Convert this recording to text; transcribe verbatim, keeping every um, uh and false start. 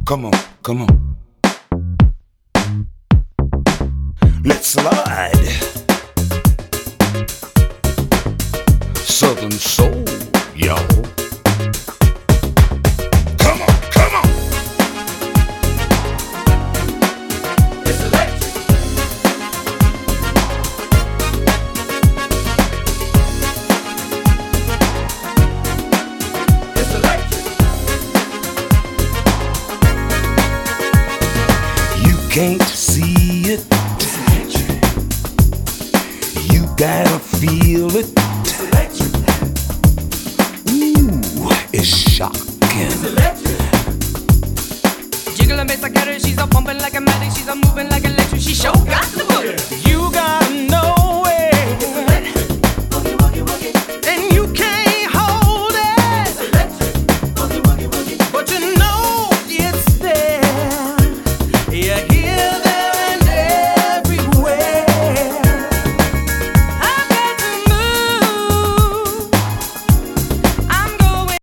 Come on, come on. Let's slide. Southern soul, y'all. Come on, come on. It's electric. It's electric. You can't see it. You gotta feel it. Ooh, it's shocking. Jiggle and bass like her, she's a pumping like a medic, she's a moving like electric, she sure got the boogie. You gotta know